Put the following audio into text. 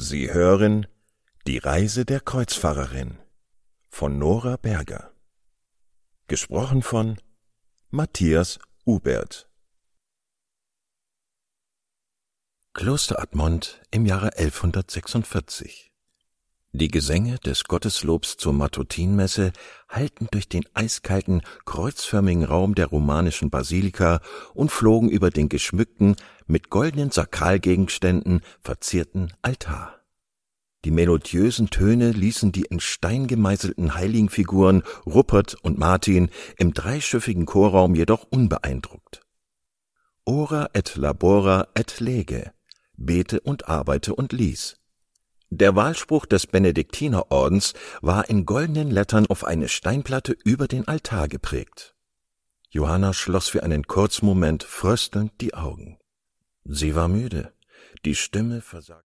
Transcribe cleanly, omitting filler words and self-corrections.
Sie hören Die Reise der Kreuzfahrerin von Nora Berger. Gesprochen von Matthias Hubert. Kloster Admont im Jahre 1146. Die Gesänge des Gotteslobs zur Matutinmesse hallten durch den eiskalten, kreuzförmigen Raum der romanischen Basilika und flogen über den geschmückten, mit goldenen Sakralgegenständen verzierten Altar. Die melodiösen Töne ließen die in Stein gemeißelten Heiligenfiguren Rupert und Martin im dreischiffigen Chorraum jedoch unbeeindruckt. Ora et labora et lege, bete und arbeite und lies. Der Wahlspruch des Benediktinerordens war in goldenen Lettern auf eine Steinplatte über den Altar geprägt. Johanna schloss für einen kurzen Moment fröstelnd die Augen. Sie war müde, die Stimme versagte.